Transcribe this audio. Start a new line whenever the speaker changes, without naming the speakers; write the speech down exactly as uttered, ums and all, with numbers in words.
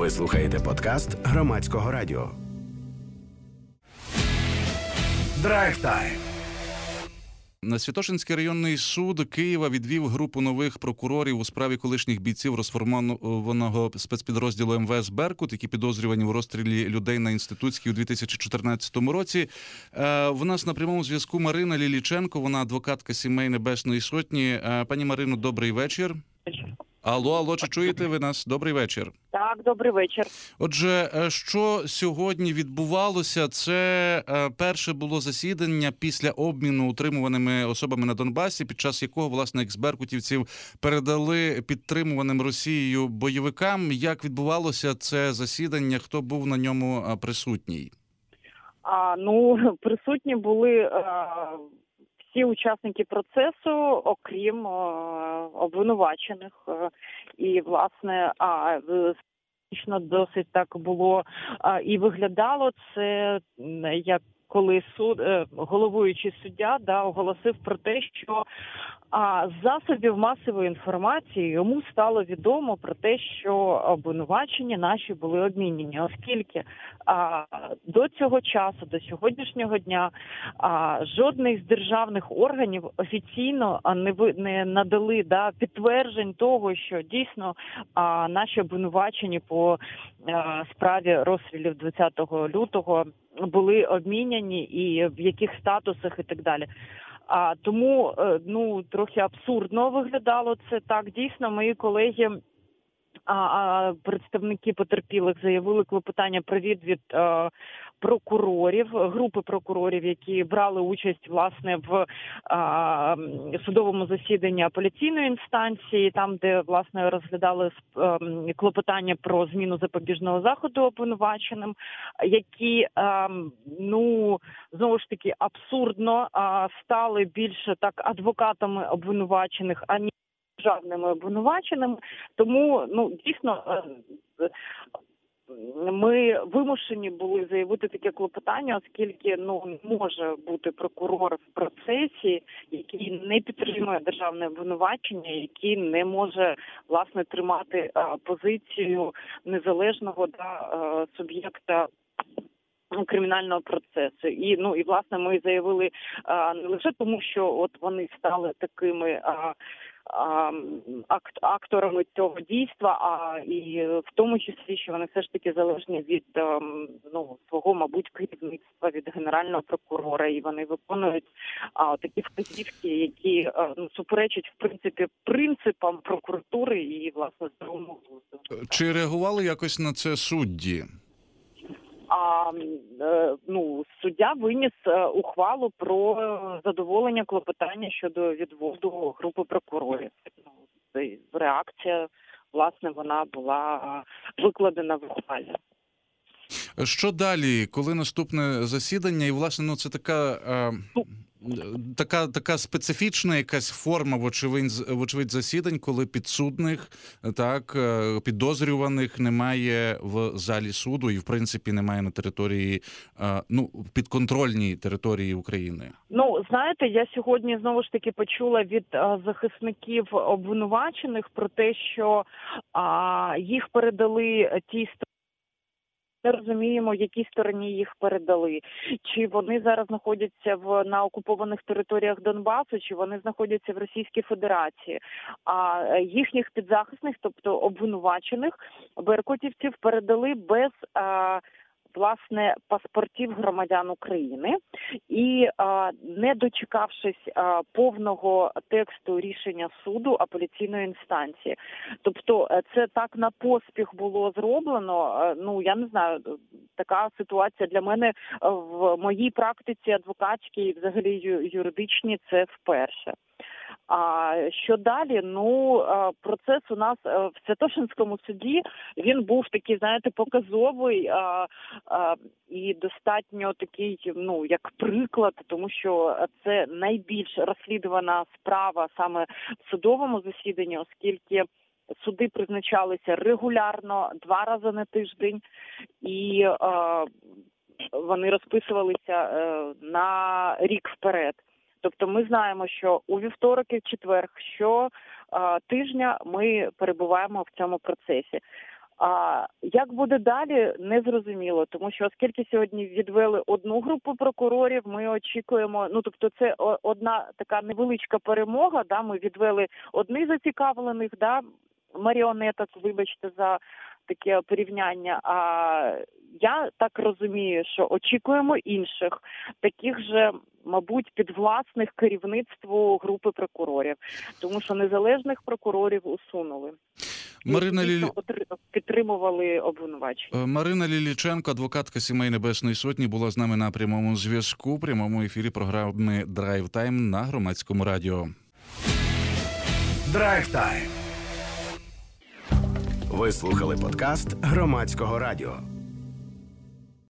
Ви слухаєте подкаст Громадського радіо. Драйв-тайм.
Святошинський районний суд Києва відвів групу нових прокурорів у справі колишніх бійців розформованого спецпідрозділу ем ве ес «Беркут», які підозрювані у розстрілі людей на Інститутській у дві тисячі чотирнадцятому році. В нас на прямому зв'язку Марина Ліліченко, вона адвокатка сімей Небесної Сотні. Пані Марино, добрий вечір. Алло, алло, чи чуєте ви нас? Добрий вечір.
Так, добрий вечір.
Отже, що сьогодні відбувалося? Це перше було засідання після обміну утримуваними особами на Донбасі, під час якого, власне, екс-беркутівців передали підтримуваним Росією бойовикам. Як відбувалося це засідання? Хто був на ньому присутній?
А, ну, присутні були а, всі учасники процесу, окрім а, обвинувачених. А, і, власне, а, досить так було а, і виглядало це, як коли суд, головуючий суддя да, оголосив про те, що а, з засобів масової інформації йому стало відомо про те, що обвинувачення наші були обмінені, оскільки а, до цього часу, до сьогоднішнього дня, а, жодний з державних органів офіційно не, ви, не надали да, підтверджень того, що дійсно а, наші обвинувачені по а, справі розстрілів двадцятого лютого були обміняні і в яких статусах і так далі. А тому, ну, трохи абсурдно виглядало це так. Дійсно, мої колеги, а, а, представники потерпілих заявили клопотання про відвід а, прокурорів, групи прокурорів, які брали участь, власне, в а, судовому засіданні апеляційної інстанції, там, де, власне, розглядали а, клопотання про зміну запобіжного заходу обвинуваченим, які, а, ну, знову ж таки, абсурдно а, стали більше так адвокатами обвинувачених, ані державними обвинуваченими. Тому, ну, дійсно, ми вимушені були заявити таке клопотання, оскільки, ну, не може бути прокурор в процесі, який не підтримує державне обвинувачення, який не може, власне, тримати а, позицію незалежного да, а, суб'єкта кримінального процесу. І, ну, і, власне, ми заявили а, не лише тому, що от вони стали такими а, а, акт, акторами цього дійства, а і в тому числі, що вони все ж таки залежні від а, ну, свого, мабуть, керівництва, від генерального прокурора, і вони виконують а, такі вказівки, які а, ну, суперечать, в принципі, принципам прокуратури і, власне, здоровому глузду.
Чи реагували якось на це судді?
А ну, суддя виніс ухвалу про задоволення клопотання щодо відводу групи прокурорів. Реакція, власне, вона була викладена в ухвалі.
Що далі? Коли наступне засідання? І, власне, ну, це така... Ну, Така, така специфічна якась форма, вочевидь, вочевидь, засідань, коли підсудних, так, підозрюваних немає в залі суду і, в принципі, немає на території, ну, підконтрольній території України.
Ну, знаєте, я сьогодні, знову ж таки, почула від захисників обвинувачених про те, що а, їх передали ті сторони. Не розуміємо, якій стороні їх передали. Чи вони зараз знаходяться в на окупованих територіях Донбасу, чи вони знаходяться в Російській Федерації. А їхніх підзахисних, тобто обвинувачених беркутівців, передали без а, власне паспортів громадян України. І а, не дочекавшись а, повного тексту рішення суду апеляційної інстанції. Тобто це так на поспіх було зроблено. А, ну, я не знаю, така ситуація для мене в моїй практиці адвокатській і взагалі юридичній це вперше. А що далі? Ну, процес у нас в Святошинському суді, він був такий, знаєте, показовий а, а, і достатньо такий, ну, як приклад, тому що це найбільш розслідувана справа саме в судовому засіданні, оскільки суди призначалися регулярно, два рази на тиждень, і а, вони розписувалися а, на рік вперед. Тобто ми знаємо, що у вівторок і в четвер що а, тижня ми перебуваємо в цьому процесі. А як буде далі, не зрозуміло, тому що оскільки сьогодні відвели одну групу прокурорів, ми очікуємо, ну тобто це одна така невеличка перемога, да, ми відвели одних зацікавлених, да, маріонеток, вибачте за таке порівняння, а я так розумію, що очікуємо інших, таких же, мабуть, підвласних керівництву групи прокурорів, тому що незалежних прокурорів усунули.
Марина Лілі...
підтримували обвинувачення.
Марина Ліліченко, адвокатка сімей Небесної Сотні, була з нами на прямому зв'язку, в прямому ефірі програми «Драйв Тайм» на Громадському радіо.
Драйв Тайм. Ви слухали подкаст Громадського радіо.